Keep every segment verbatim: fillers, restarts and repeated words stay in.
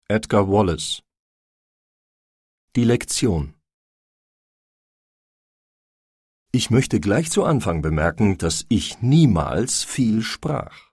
Edgar Wallace. Die Lektion. Ich möchte gleich zu Anfang bemerken, dass ich niemals viel sprach.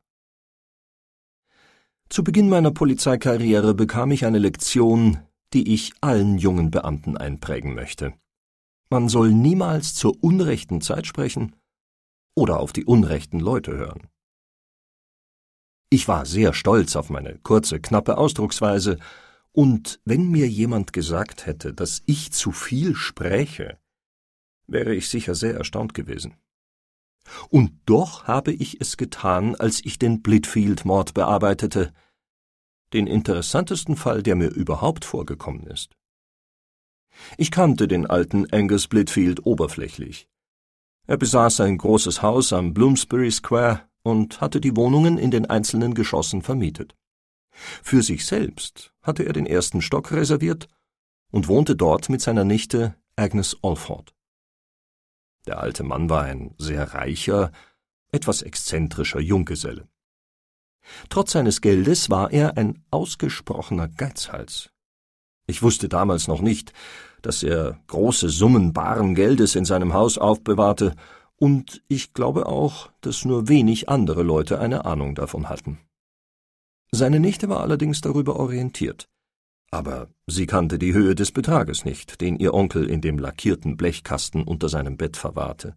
Zu Beginn meiner Polizeikarriere bekam ich eine Lektion, die ich allen jungen Beamten einprägen möchte. Man soll niemals zur unrechten Zeit sprechen oder auf die unrechten Leute hören. Ich war sehr stolz auf meine kurze, knappe Ausdrucksweise, und wenn mir jemand gesagt hätte, dass ich zu viel spräche, wäre ich sicher sehr erstaunt gewesen. Und doch habe ich es getan, als ich den Blitfield-Mord bearbeitete, den interessantesten Fall, der mir überhaupt vorgekommen ist. Ich kannte den alten Angus Blitfield oberflächlich. Er besaß ein großes Haus am Bloomsbury Square und hatte die Wohnungen in den einzelnen Geschossen vermietet. Für sich selbst hatte er den ersten Stock reserviert und wohnte dort mit seiner Nichte Agnes Alford. Der alte Mann war ein sehr reicher, etwas exzentrischer Junggeselle. Trotz seines Geldes war er ein ausgesprochener Geizhals. Ich wusste damals noch nicht, dass er große Summen baren Geldes in seinem Haus aufbewahrte, und ich glaube auch, dass nur wenig andere Leute eine Ahnung davon hatten. Seine Nichte war allerdings darüber orientiert, aber sie kannte die Höhe des Betrages nicht, den ihr Onkel in dem lackierten Blechkasten unter seinem Bett verwahrte.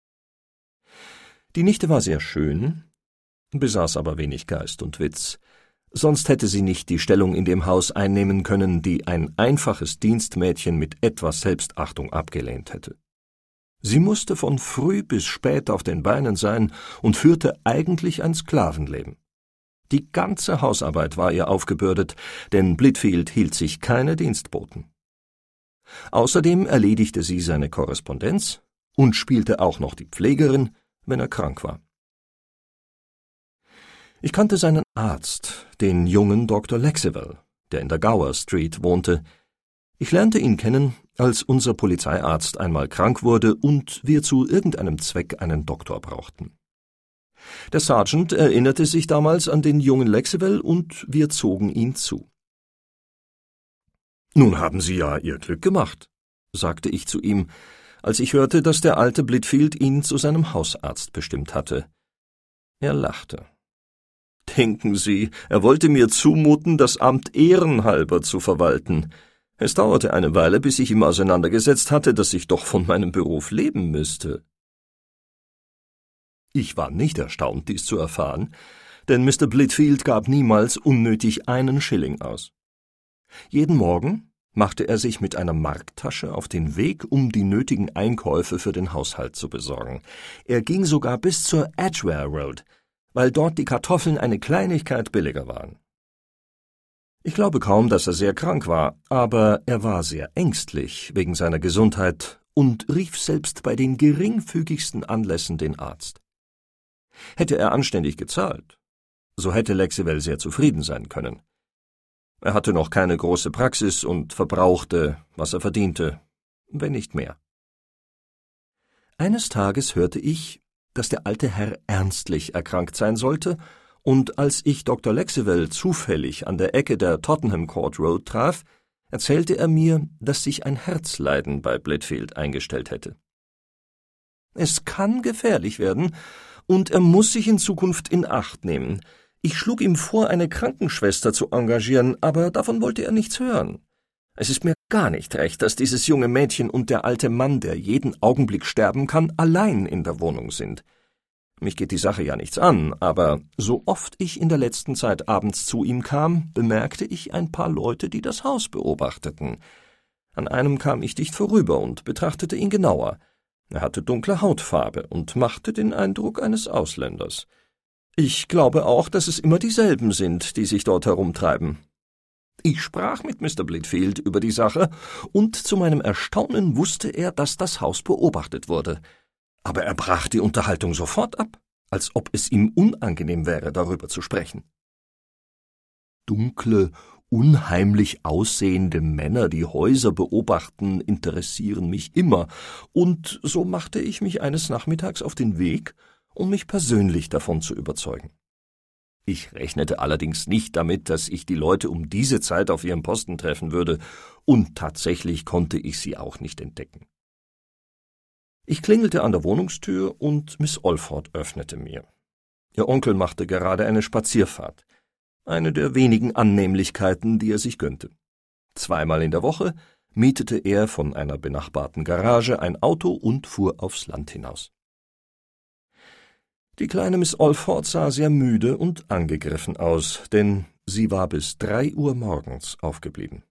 Die Nichte war sehr schön, besaß aber wenig Geist und Witz, sonst hätte sie nicht die Stellung in dem Haus einnehmen können, die ein einfaches Dienstmädchen mit etwas Selbstachtung abgelehnt hätte. Sie musste von früh bis spät auf den Beinen sein und führte eigentlich ein Sklavenleben. Die ganze Hausarbeit war ihr aufgebürdet, denn Blitfield hielt sich keine Dienstboten. Außerdem erledigte sie seine Korrespondenz und spielte auch noch die Pflegerin, wenn er krank war. Ich kannte seinen Arzt, den jungen Doktor Lexivell, der in der Gower Street wohnte. Ich lernte ihn kennen, als unser Polizeiarzt einmal krank wurde und wir zu irgendeinem Zweck einen Doktor brauchten. Der Sergeant erinnerte sich damals an den jungen Lexivell und wir zogen ihn zu. »Nun haben Sie ja Ihr Glück gemacht«, sagte ich zu ihm, als ich hörte, dass der alte Blitfield ihn zu seinem Hausarzt bestimmt hatte. Er lachte. »Denken Sie, er wollte mir zumuten, das Amt ehrenhalber zu verwalten. Es dauerte eine Weile, bis ich ihm auseinandergesetzt hatte, dass ich doch von meinem Beruf leben müsste.« Ich war nicht erstaunt, dies zu erfahren, denn Mister Blitfield gab niemals unnötig einen Schilling aus. Jeden Morgen machte er sich mit einer Marktasche auf den Weg, um die nötigen Einkäufe für den Haushalt zu besorgen. Er ging sogar bis zur Edgware Road, weil dort die Kartoffeln eine Kleinigkeit billiger waren. Ich glaube kaum, dass er sehr krank war, aber er war sehr ängstlich wegen seiner Gesundheit und rief selbst bei den geringfügigsten Anlässen den Arzt. Hätte er anständig gezahlt, so hätte Lexivell sehr zufrieden sein können. Er hatte noch keine große Praxis und verbrauchte, was er verdiente, wenn nicht mehr. Eines Tages hörte ich, dass der alte Herr ernstlich erkrankt sein sollte, und als ich Doktor Lexivell zufällig an der Ecke der Tottenham Court Road traf, erzählte er mir, dass sich ein Herzleiden bei Blitfield eingestellt hätte. Es kann gefährlich werden, und er muss sich in Zukunft in Acht nehmen. Ich schlug ihm vor, eine Krankenschwester zu engagieren, aber davon wollte er nichts hören. Es ist mir gar nicht recht, dass dieses junge Mädchen und der alte Mann, der jeden Augenblick sterben kann, allein in der Wohnung sind. Mich geht die Sache ja nichts an, aber so oft ich in der letzten Zeit abends zu ihm kam, bemerkte ich ein paar Leute, die das Haus beobachteten. An einem kam ich dicht vorüber und betrachtete ihn genauer. Er hatte dunkle Hautfarbe und machte den Eindruck eines Ausländers. Ich glaube auch, dass es immer dieselben sind, die sich dort herumtreiben. Ich sprach mit Mister Blitfield über die Sache, und zu meinem Erstaunen wusste er, dass das Haus beobachtet wurde. Aber er brach die Unterhaltung sofort ab, als ob es ihm unangenehm wäre, darüber zu sprechen. Dunkle, unheimlich aussehende Männer, die Häuser beobachten, interessieren mich immer, und so machte ich mich eines Nachmittags auf den Weg, um mich persönlich davon zu überzeugen. Ich rechnete allerdings nicht damit, dass ich die Leute um diese Zeit auf ihrem Posten treffen würde, und tatsächlich konnte ich sie auch nicht entdecken. Ich klingelte an der Wohnungstür und Miss Alford öffnete mir. Ihr Onkel machte gerade eine Spazierfahrt, eine der wenigen Annehmlichkeiten, die er sich gönnte. Zweimal in der Woche mietete er von einer benachbarten Garage ein Auto und fuhr aufs Land hinaus. Die kleine Miss Alford sah sehr müde und angegriffen aus, denn sie war bis drei Uhr morgens aufgeblieben.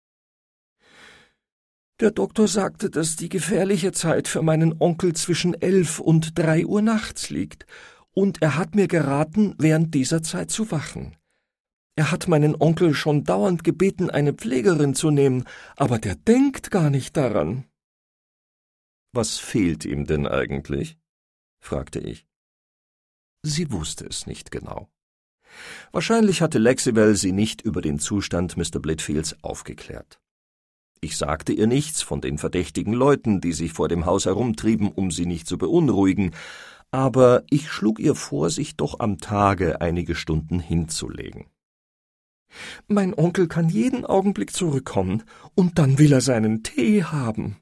»Der Doktor sagte, dass die gefährliche Zeit für meinen Onkel zwischen elf und drei Uhr nachts liegt, und er hat mir geraten, während dieser Zeit zu wachen. Er hat meinen Onkel schon dauernd gebeten, eine Pflegerin zu nehmen, aber der denkt gar nicht daran.« »Was fehlt ihm denn eigentlich?« fragte ich. Sie wusste es nicht genau. Wahrscheinlich hatte Lexibel sie nicht über den Zustand Mister Blitfields aufgeklärt. Ich sagte ihr nichts von den verdächtigen Leuten, die sich vor dem Haus herumtrieben, um sie nicht zu beunruhigen, aber ich schlug ihr vor, sich doch am Tage einige Stunden hinzulegen. »Mein Onkel kann jeden Augenblick zurückkommen, und dann will er seinen Tee haben.«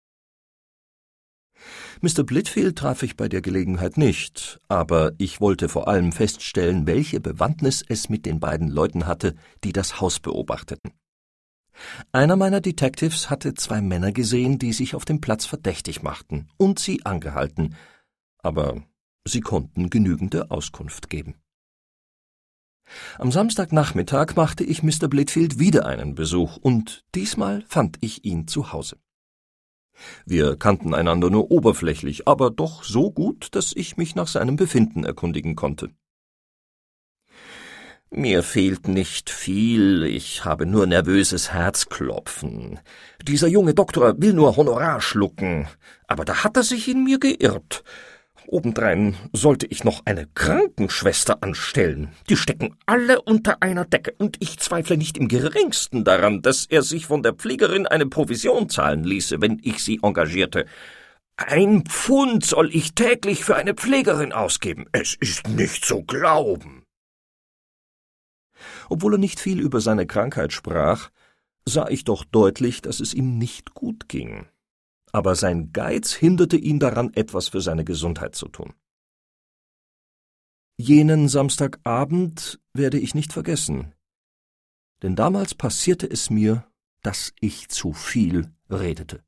Mister Blitfield traf ich bei der Gelegenheit nicht, aber ich wollte vor allem feststellen, welche Bewandtnis es mit den beiden Leuten hatte, die das Haus beobachteten. Einer meiner Detectives hatte zwei Männer gesehen, die sich auf dem Platz verdächtig machten, und sie angehalten, aber sie konnten genügende Auskunft geben. Am Samstagnachmittag machte ich Mister Blitfield wieder einen Besuch, und diesmal fand ich ihn zu Hause. Wir kannten einander nur oberflächlich, aber doch so gut, dass ich mich nach seinem Befinden erkundigen konnte. »Mir fehlt nicht viel, ich habe nur nervöses Herzklopfen. Dieser junge Doktor will nur Honorar schlucken, aber da hat er sich in mir geirrt. Obendrein sollte ich noch eine Krankenschwester anstellen. Die stecken alle unter einer Decke, und ich zweifle nicht im geringsten daran, dass er sich von der Pflegerin eine Provision zahlen ließe, wenn ich sie engagierte. Ein Pfund soll ich täglich für eine Pflegerin ausgeben. Es ist nicht zu glauben.« Obwohl er nicht viel über seine Krankheit sprach, sah ich doch deutlich, dass es ihm nicht gut ging. Aber sein Geiz hinderte ihn daran, etwas für seine Gesundheit zu tun. Jenen Samstagabend werde ich nicht vergessen, denn damals passierte es mir, dass ich zu viel redete.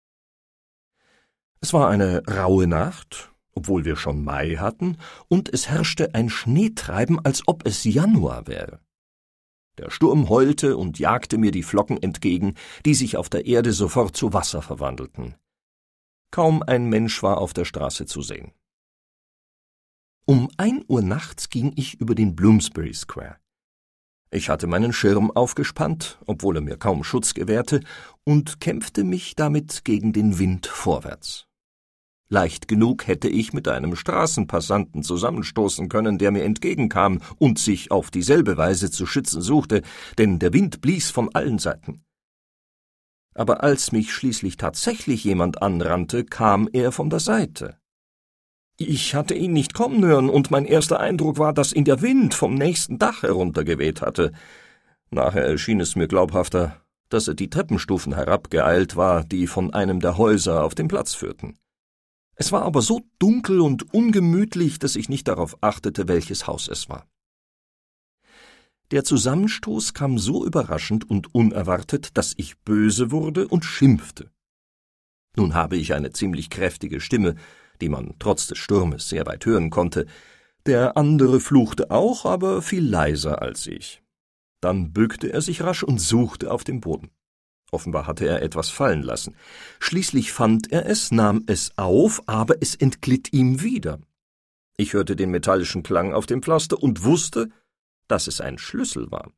Es war eine raue Nacht, obwohl wir schon Mai hatten, und es herrschte ein Schneetreiben, als ob es Januar wäre. Der Sturm heulte und jagte mir die Flocken entgegen, die sich auf der Erde sofort zu Wasser verwandelten. Kaum ein Mensch war auf der Straße zu sehen. Um ein Uhr nachts ging ich über den Bloomsbury Square. Ich hatte meinen Schirm aufgespannt, obwohl er mir kaum Schutz gewährte, und kämpfte mich damit gegen den Wind vorwärts. Leicht genug hätte ich mit einem Straßenpassanten zusammenstoßen können, der mir entgegenkam und sich auf dieselbe Weise zu schützen suchte, denn der Wind blies von allen Seiten. Aber als mich schließlich tatsächlich jemand anrannte, kam er von der Seite. Ich hatte ihn nicht kommen hören, und mein erster Eindruck war, dass ihn der Wind vom nächsten Dach heruntergeweht hatte. Nachher erschien es mir glaubhafter, dass er die Treppenstufen herabgeeilt war, die von einem der Häuser auf den Platz führten. Es war aber so dunkel und ungemütlich, dass ich nicht darauf achtete, welches Haus es war. Der Zusammenstoß kam so überraschend und unerwartet, dass ich böse wurde und schimpfte. Nun habe ich eine ziemlich kräftige Stimme, die man trotz des Sturmes sehr weit hören konnte. Der andere fluchte auch, aber viel leiser als ich. Dann bückte er sich rasch und suchte auf dem Boden. Offenbar hatte er etwas fallen lassen. Schließlich fand er es, nahm es auf, aber es entglitt ihm wieder. Ich hörte den metallischen Klang auf dem Pflaster und wusste, dass es ein Schlüssel war.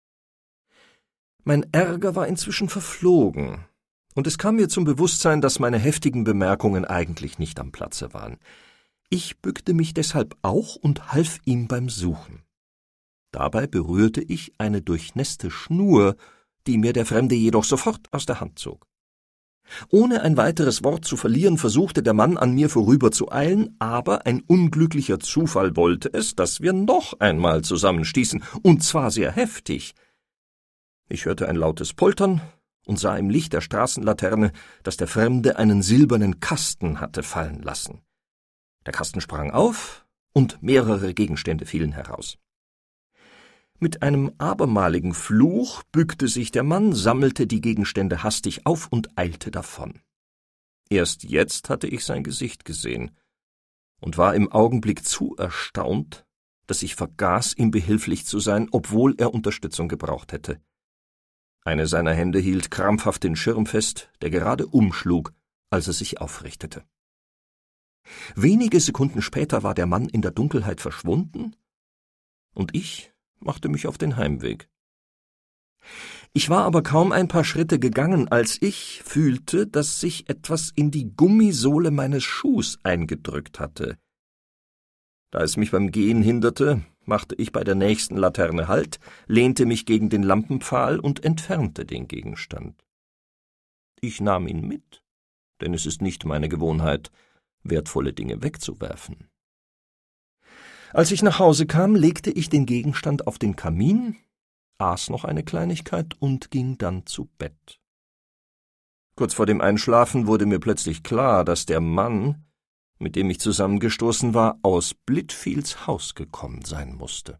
Mein Ärger war inzwischen verflogen, und es kam mir zum Bewusstsein, dass meine heftigen Bemerkungen eigentlich nicht am Platze waren. Ich bückte mich deshalb auch und half ihm beim Suchen. Dabei berührte ich eine durchnässte Schnur, die mir der Fremde jedoch sofort aus der Hand zog. Ohne ein weiteres Wort zu verlieren, versuchte der Mann an mir vorüber zu eilen, aber ein unglücklicher Zufall wollte es, dass wir noch einmal zusammenstießen, und zwar sehr heftig. Ich hörte ein lautes Poltern und sah im Licht der Straßenlaterne, dass der Fremde einen silbernen Kasten hatte fallen lassen. Der Kasten sprang auf, und mehrere Gegenstände fielen heraus. Mit einem abermaligen Fluch bückte sich der Mann, sammelte die Gegenstände hastig auf und eilte davon. Erst jetzt hatte ich sein Gesicht gesehen und war im Augenblick zu erstaunt, dass ich vergaß, ihm behilflich zu sein, obwohl er Unterstützung gebraucht hätte. Eine seiner Hände hielt krampfhaft den Schirm fest, der gerade umschlug, als er sich aufrichtete. Wenige Sekunden später war der Mann in der Dunkelheit verschwunden, und ich machte mich auf den Heimweg. Ich war aber kaum ein paar Schritte gegangen, als ich fühlte, dass sich etwas in die Gummisohle meines Schuhs eingedrückt hatte. Da es mich beim Gehen hinderte, machte ich bei der nächsten Laterne Halt, lehnte mich gegen den Lampenpfahl und entfernte den Gegenstand. Ich nahm ihn mit, denn es ist nicht meine Gewohnheit, wertvolle Dinge wegzuwerfen. Als ich nach Hause kam, legte ich den Gegenstand auf den Kamin, aß noch eine Kleinigkeit und ging dann zu Bett. Kurz vor dem Einschlafen wurde mir plötzlich klar, dass der Mann, mit dem ich zusammengestoßen war, aus Blitfields Haus gekommen sein musste.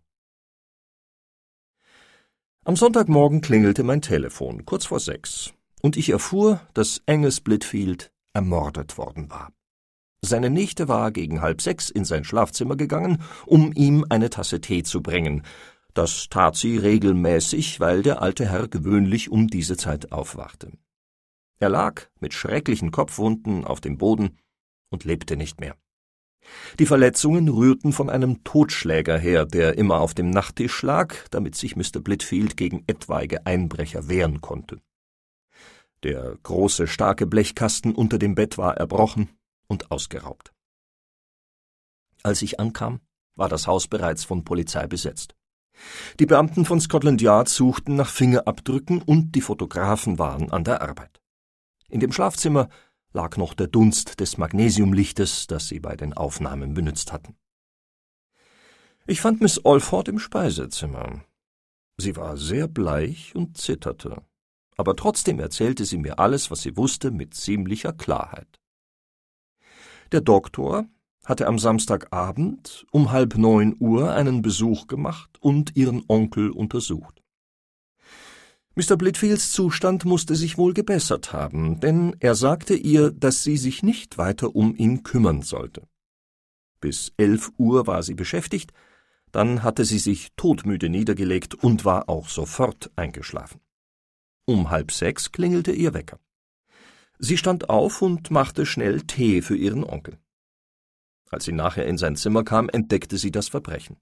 Am Sonntagmorgen klingelte mein Telefon, kurz vor sechs, und ich erfuhr, dass Angus Blitfield ermordet worden war. Seine Nichte war gegen halb sechs in sein Schlafzimmer gegangen, um ihm eine Tasse Tee zu bringen. Das tat sie regelmäßig, weil der alte Herr gewöhnlich um diese Zeit aufwachte. Er lag mit schrecklichen Kopfwunden auf dem Boden und lebte nicht mehr. Die Verletzungen rührten von einem Totschläger her, der immer auf dem Nachttisch lag, damit sich Mister Blitfield gegen etwaige Einbrecher wehren konnte. Der große, starke Blechkasten unter dem Bett war erbrochen und ausgeraubt. Als ich ankam, war das Haus bereits von Polizei besetzt. Die Beamten von Scotland Yard suchten nach Fingerabdrücken und die Fotografen waren an der Arbeit. In dem Schlafzimmer lag noch der Dunst des Magnesiumlichtes, das sie bei den Aufnahmen benützt hatten. Ich fand Miss Alford im Speisezimmer. Sie war sehr bleich und zitterte, aber trotzdem erzählte sie mir alles, was sie wusste, mit ziemlicher Klarheit. Der Doktor hatte am Samstagabend um halb neun Uhr einen Besuch gemacht und ihren Onkel untersucht. Mister Blitfields Zustand musste sich wohl gebessert haben, denn er sagte ihr, dass sie sich nicht weiter um ihn kümmern sollte. Bis elf Uhr war sie beschäftigt, dann hatte sie sich todmüde niedergelegt und war auch sofort eingeschlafen. Um halb sechs klingelte ihr Wecker. Sie stand auf und machte schnell Tee für ihren Onkel. Als sie nachher in sein Zimmer kam, entdeckte sie das Verbrechen.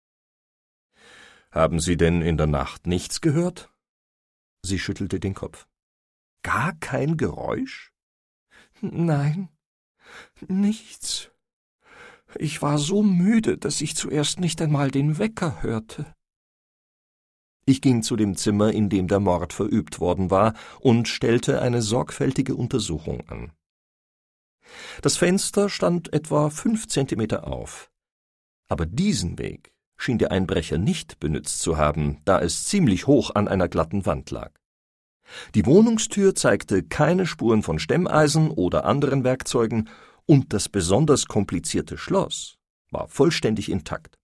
»Haben Sie denn in der Nacht nichts gehört?« Sie schüttelte den Kopf. »Gar kein Geräusch?« »Nein, nichts. Ich war so müde, dass ich zuerst nicht einmal den Wecker hörte.« Ich ging zu dem Zimmer, in dem der Mord verübt worden war, und stellte eine sorgfältige Untersuchung an. Das Fenster stand etwa fünf Zentimeter auf, aber diesen Weg schien der Einbrecher nicht benützt zu haben, da es ziemlich hoch an einer glatten Wand lag. Die Wohnungstür zeigte keine Spuren von Stemmeisen oder anderen Werkzeugen, und das besonders komplizierte Schloss war vollständig intakt.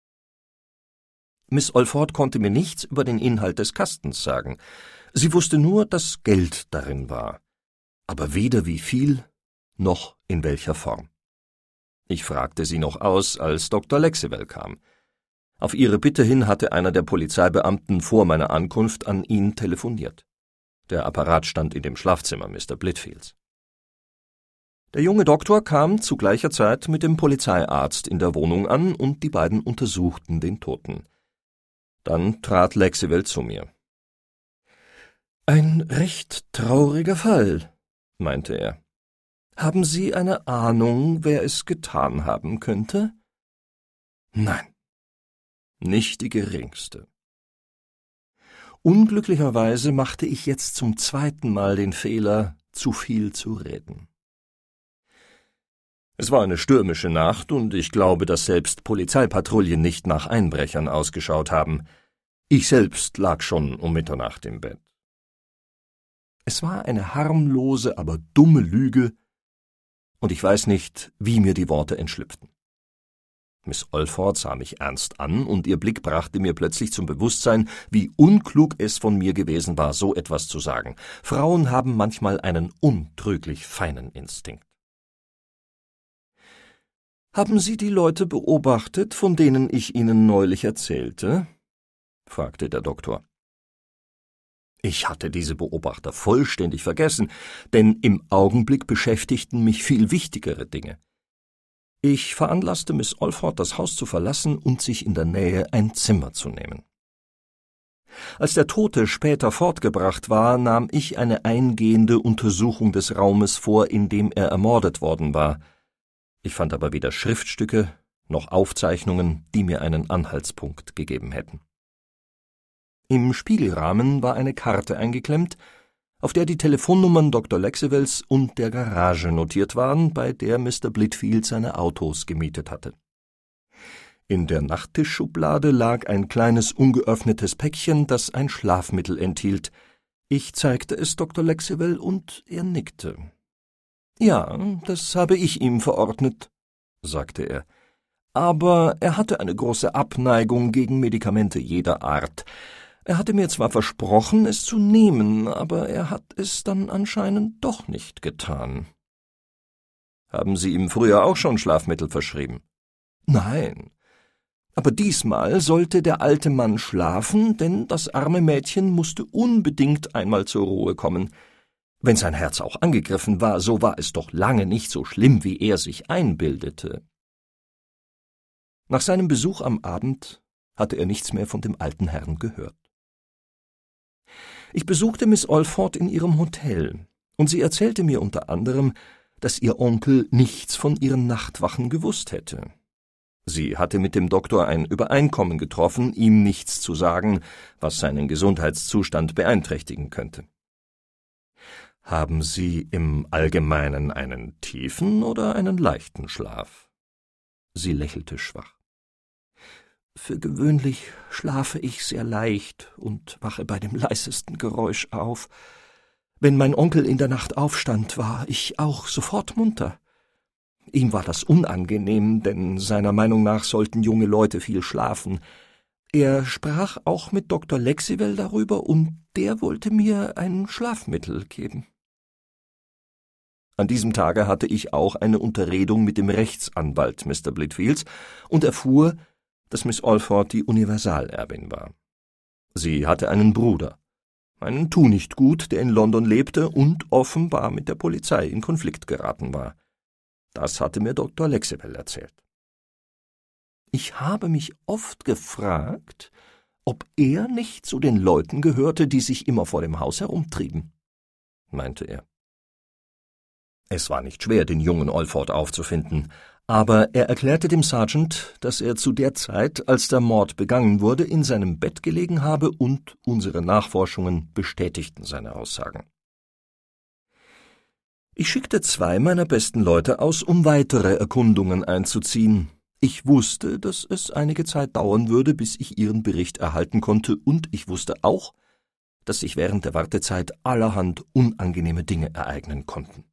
Miss Alford konnte mir nichts über den Inhalt des Kastens sagen. Sie wusste nur, dass Geld darin war, aber weder wie viel noch in welcher Form. Ich fragte sie noch aus, als Doktor Lexewell kam. Auf ihre Bitte hin hatte einer der Polizeibeamten vor meiner Ankunft an ihn telefoniert. Der Apparat stand in dem Schlafzimmer Mister Blitfields. Der junge Doktor kam zu gleicher Zeit mit dem Polizeiarzt in der Wohnung an, und die beiden untersuchten den Toten. Dann trat Lexewell zu mir. »Ein recht trauriger Fall«, meinte er. »Haben Sie eine Ahnung, wer es getan haben könnte?« »Nein, nicht die geringste.« Unglücklicherweise machte ich jetzt zum zweiten Mal den Fehler, zu viel zu reden. Es war eine stürmische Nacht, und ich glaube, dass selbst Polizeipatrouillen nicht nach Einbrechern ausgeschaut haben. Ich selbst lag schon um Mitternacht im Bett. Es war eine harmlose, aber dumme Lüge, und ich weiß nicht, wie mir die Worte entschlüpften. Miss Alford sah mich ernst an, und ihr Blick brachte mir plötzlich zum Bewusstsein, wie unklug es von mir gewesen war, so etwas zu sagen. Frauen haben manchmal einen untrüglich feinen Instinkt. »Haben Sie die Leute beobachtet, von denen ich Ihnen neulich erzählte?« fragte der Doktor. Ich hatte diese Beobachter vollständig vergessen, denn im Augenblick beschäftigten mich viel wichtigere Dinge. Ich veranlasste Miss Alford, das Haus zu verlassen und sich in der Nähe ein Zimmer zu nehmen. Als der Tote später fortgebracht war, nahm ich eine eingehende Untersuchung des Raumes vor, in dem er ermordet worden war. Ich fand aber weder Schriftstücke noch Aufzeichnungen, die mir einen Anhaltspunkt gegeben hätten. Im Spiegelrahmen war eine Karte eingeklemmt, auf der die Telefonnummern Doktor Lexevells und der Garage notiert waren, bei der Mister Blitfield seine Autos gemietet hatte. In der Nachttischschublade lag ein kleines ungeöffnetes Päckchen, das ein Schlafmittel enthielt. Ich zeigte es Doktor Lexevell, und er nickte. »Ja, das habe ich ihm verordnet«, sagte er. »Aber er hatte eine große Abneigung gegen Medikamente jeder Art. Er hatte mir zwar versprochen, es zu nehmen, aber er hat es dann anscheinend doch nicht getan.« »Haben Sie ihm früher auch schon Schlafmittel verschrieben?« »Nein. Aber diesmal sollte der alte Mann schlafen, denn das arme Mädchen musste unbedingt einmal zur Ruhe kommen. Wenn sein Herz auch angegriffen war, so war es doch lange nicht so schlimm, wie er sich einbildete.« Nach seinem Besuch am Abend hatte er nichts mehr von dem alten Herrn gehört. Ich besuchte Miss Alford in ihrem Hotel, und sie erzählte mir unter anderem, dass ihr Onkel nichts von ihren Nachtwachen gewusst hätte. Sie hatte mit dem Doktor ein Übereinkommen getroffen, ihm nichts zu sagen, was seinen Gesundheitszustand beeinträchtigen könnte. »Haben Sie im Allgemeinen einen tiefen oder einen leichten Schlaf?« Sie lächelte schwach. »Für gewöhnlich schlafe ich sehr leicht und wache bei dem leisesten Geräusch auf. Wenn mein Onkel in der Nacht aufstand, war ich auch sofort munter. Ihm war das unangenehm, denn seiner Meinung nach sollten junge Leute viel schlafen. Er sprach auch mit Doktor Lexevell darüber, und der wollte mir ein Schlafmittel geben.« An diesem Tage hatte ich auch eine Unterredung mit dem Rechtsanwalt Mister Blitfields und erfuhr, dass Miss Alford die Universalerbin war. Sie hatte einen Bruder, einen Tunichtgut, der in London lebte und offenbar mit der Polizei in Konflikt geraten war. Das hatte mir Doktor Lexevell erzählt. Ich habe mich oft gefragt, ob er nicht zu den Leuten gehörte, die sich immer vor dem Haus herumtrieben, meinte er. Es war nicht schwer, den jungen Alford aufzufinden, aber er erklärte dem Sergeant, dass er zu der Zeit, als der Mord begangen wurde, in seinem Bett gelegen habe, und unsere Nachforschungen bestätigten seine Aussagen. Ich schickte zwei meiner besten Leute aus, um weitere Erkundungen einzuziehen. Ich wusste, dass es einige Zeit dauern würde, bis ich ihren Bericht erhalten konnte, und ich wusste auch, dass sich während der Wartezeit allerhand unangenehme Dinge ereignen konnten.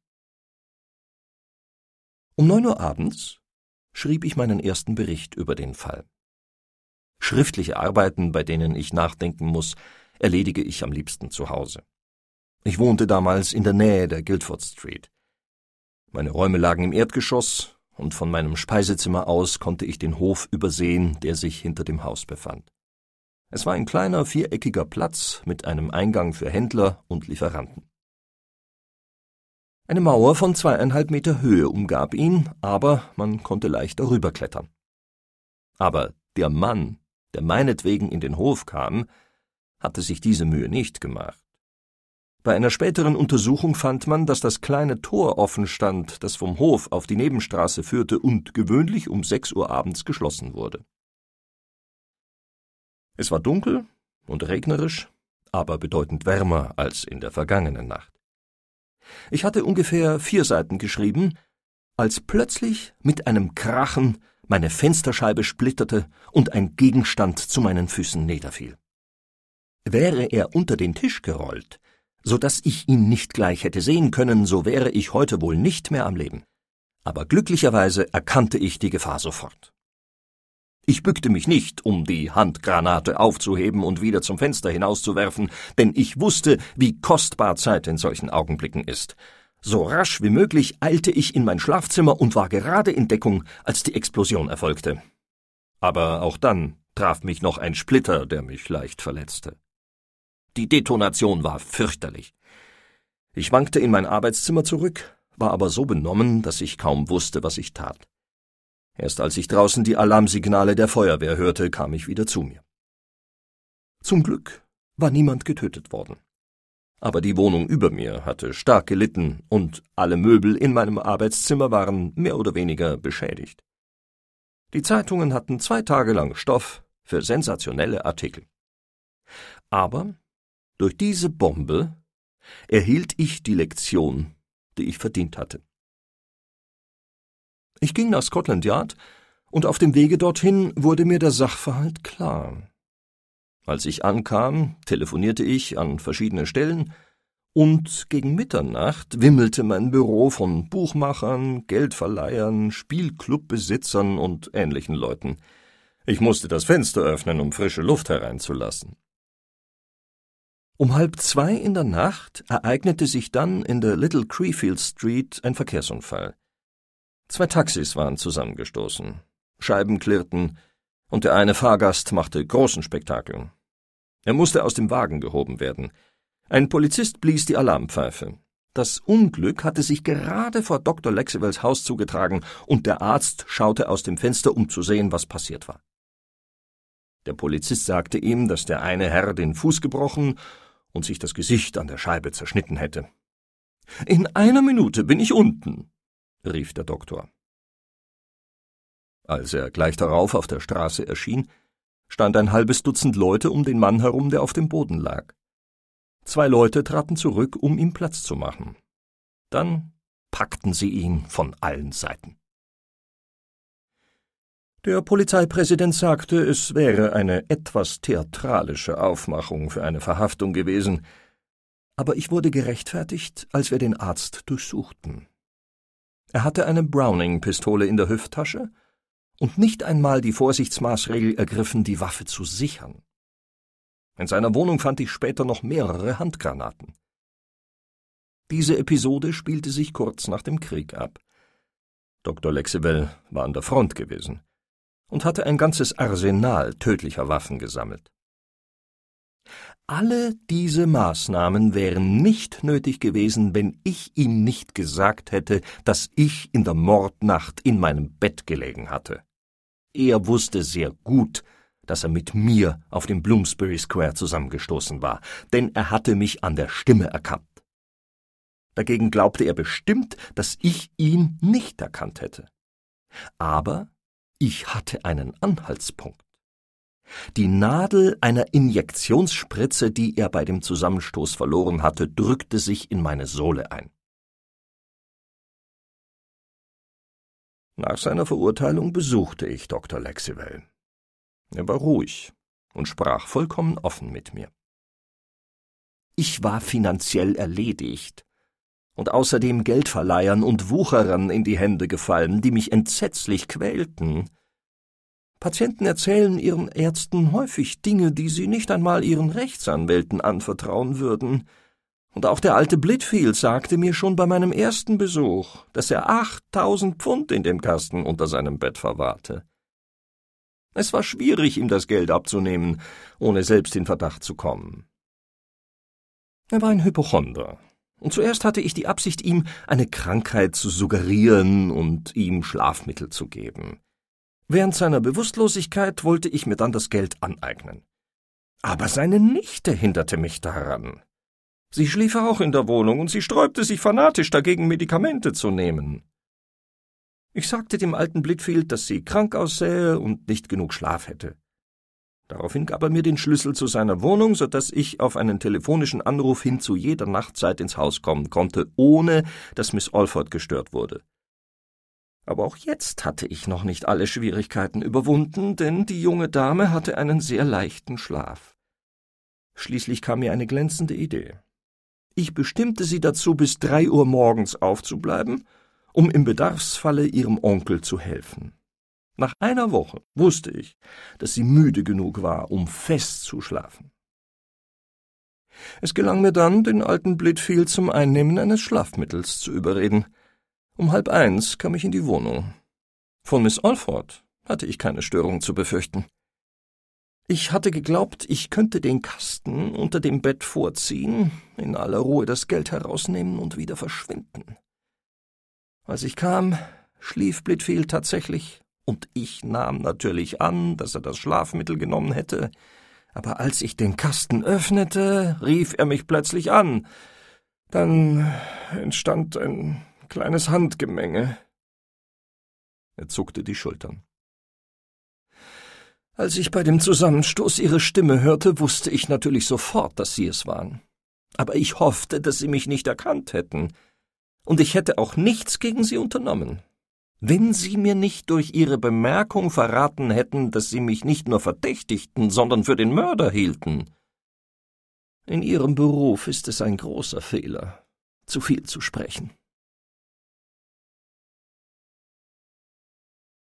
Um neun Uhr abends schrieb ich meinen ersten Bericht über den Fall. Schriftliche Arbeiten, bei denen ich nachdenken muss, erledige ich am liebsten zu Hause. Ich wohnte damals in der Nähe der Guildford Street. Meine Räume lagen im Erdgeschoss, und von meinem Speisezimmer aus konnte ich den Hof übersehen, der sich hinter dem Haus befand. Es war ein kleiner, viereckiger Platz mit einem Eingang für Händler und Lieferanten. Eine Mauer von zweieinhalb Meter Höhe umgab ihn, aber man konnte leicht darüber klettern. Aber der Mann, der meinetwegen in den Hof kam, hatte sich diese Mühe nicht gemacht. Bei einer späteren Untersuchung fand man, dass das kleine Tor offen stand, das vom Hof auf die Nebenstraße führte und gewöhnlich um sechs Uhr abends geschlossen wurde. Es war dunkel und regnerisch, aber bedeutend wärmer als in der vergangenen Nacht. Ich hatte ungefähr vier Seiten geschrieben, als plötzlich mit einem Krachen meine Fensterscheibe splitterte und ein Gegenstand zu meinen Füßen niederfiel. Wäre er unter den Tisch gerollt, so dass ich ihn nicht gleich hätte sehen können, so wäre ich heute wohl nicht mehr am Leben. Aber glücklicherweise erkannte ich die Gefahr sofort. Ich bückte mich nicht, um die Handgranate aufzuheben und wieder zum Fenster hinauszuwerfen, denn ich wusste, wie kostbar Zeit in solchen Augenblicken ist. So rasch wie möglich eilte ich in mein Schlafzimmer und war gerade in Deckung, als die Explosion erfolgte. Aber auch dann traf mich noch ein Splitter, der mich leicht verletzte. Die Detonation war fürchterlich. Ich wankte in mein Arbeitszimmer zurück, war aber so benommen, dass ich kaum wusste, was ich tat. Erst als ich draußen die Alarmsignale der Feuerwehr hörte, kam ich wieder zu mir. Zum Glück war niemand getötet worden. Aber die Wohnung über mir hatte stark gelitten und alle Möbel in meinem Arbeitszimmer waren mehr oder weniger beschädigt. Die Zeitungen hatten zwei Tage lang Stoff für sensationelle Artikel. Aber durch diese Bombe erhielt ich die Lektion, die ich verdient hatte. Ich ging nach Scotland Yard, und auf dem Wege dorthin wurde mir der Sachverhalt klar. Als ich ankam, telefonierte ich an verschiedene Stellen, und gegen Mitternacht wimmelte mein Büro von Buchmachern, Geldverleihern, Spielclubbesitzern und ähnlichen Leuten. Ich musste das Fenster öffnen, um frische Luft hereinzulassen. Um halb zwei in der Nacht ereignete sich dann in der Little Creefield Street ein Verkehrsunfall. Zwei Taxis waren zusammengestoßen, Scheiben klirrten, und der eine Fahrgast machte großen Spektakel. Er musste aus dem Wagen gehoben werden. Ein Polizist blies die Alarmpfeife. Das Unglück hatte sich gerade vor Doktor Lexivels Haus zugetragen, und der Arzt schaute aus dem Fenster, um zu sehen, was passiert war. Der Polizist sagte ihm, dass der eine Herr den Fuß gebrochen und sich das Gesicht an der Scheibe zerschnitten hätte. »In einer Minute bin ich unten«, rief der Doktor. Als er gleich darauf auf der Straße erschien, stand ein halbes Dutzend Leute um den Mann herum, der auf dem Boden lag. Zwei Leute traten zurück, um ihm Platz zu machen. Dann packten sie ihn von allen Seiten. Der Polizeipräsident sagte, es wäre eine etwas theatralische Aufmachung für eine Verhaftung gewesen, aber ich wurde gerechtfertigt, als wir den Arzt durchsuchten. Er hatte eine Browning-Pistole in der Hüfttasche und nicht einmal die Vorsichtsmaßregel ergriffen, die Waffe zu sichern. In seiner Wohnung fand ich später noch mehrere Handgranaten. Diese Episode spielte sich kurz nach dem Krieg ab. Doktor Lexivel war an der Front gewesen und hatte ein ganzes Arsenal tödlicher Waffen gesammelt. Alle diese Maßnahmen wären nicht nötig gewesen, wenn ich ihm nicht gesagt hätte, dass ich in der Mordnacht in meinem Bett gelegen hatte. Er wusste sehr gut, dass er mit mir auf dem Bloomsbury Square zusammengestoßen war, denn er hatte mich an der Stimme erkannt. Dagegen glaubte er bestimmt, dass ich ihn nicht erkannt hätte. Aber ich hatte einen Anhaltspunkt. Die Nadel einer Injektionsspritze, die er bei dem Zusammenstoß verloren hatte, drückte sich in meine Sohle ein. Nach seiner Verurteilung besuchte ich Doktor Lexivel. Er war ruhig und sprach vollkommen offen mit mir. Ich war finanziell erledigt und außerdem Geldverleihern und Wucherern in die Hände gefallen, die mich entsetzlich quälten. Patienten erzählen ihren Ärzten häufig Dinge, die sie nicht einmal ihren Rechtsanwälten anvertrauen würden. Und auch der alte Blitfield sagte mir schon bei meinem ersten Besuch, dass er achttausend Pfund in dem Kasten unter seinem Bett verwahrte. Es war schwierig, ihm das Geld abzunehmen, ohne selbst in Verdacht zu kommen. Er war ein Hypochonder, und zuerst hatte ich die Absicht, ihm eine Krankheit zu suggerieren und ihm Schlafmittel zu geben. Während seiner Bewusstlosigkeit wollte ich mir dann das Geld aneignen. Aber seine Nichte hinderte mich daran. Sie schlief auch in der Wohnung, und sie sträubte sich fanatisch dagegen, Medikamente zu nehmen. Ich sagte dem alten Blitfield, dass sie krank aussähe und nicht genug Schlaf hätte. Daraufhin gab er mir den Schlüssel zu seiner Wohnung, so dass ich auf einen telefonischen Anruf hin zu jeder Nachtzeit ins Haus kommen konnte, ohne dass Miss Alford gestört wurde. Aber auch jetzt hatte ich noch nicht alle Schwierigkeiten überwunden, denn die junge Dame hatte einen sehr leichten Schlaf. Schließlich kam mir eine glänzende Idee. Ich bestimmte sie dazu, bis drei Uhr morgens aufzubleiben, um im Bedarfsfalle ihrem Onkel zu helfen. Nach einer Woche wusste ich, dass sie müde genug war, um fest zu schlafen. Es gelang mir dann, den alten Blitfield zum Einnehmen eines Schlafmittels zu überreden. Um halb eins kam ich in die Wohnung. Von Miss Alford hatte ich keine Störung zu befürchten. Ich hatte geglaubt, ich könnte den Kasten unter dem Bett vorziehen, in aller Ruhe das Geld herausnehmen und wieder verschwinden. Als ich kam, schlief Blitfield tatsächlich, und ich nahm natürlich an, dass er das Schlafmittel genommen hätte, aber als ich den Kasten öffnete, rief er mich plötzlich an. Dann entstand ein kleines Handgemenge. Er zuckte die Schultern. Als ich bei dem Zusammenstoß ihre Stimme hörte, wusste ich natürlich sofort, dass sie es waren. Aber ich hoffte, dass sie mich nicht erkannt hätten, und ich hätte auch nichts gegen sie unternommen. Wenn sie mir nicht durch ihre Bemerkung verraten hätten, dass sie mich nicht nur verdächtigten, sondern für den Mörder hielten. In ihrem Beruf ist es ein großer Fehler, zu viel zu sprechen.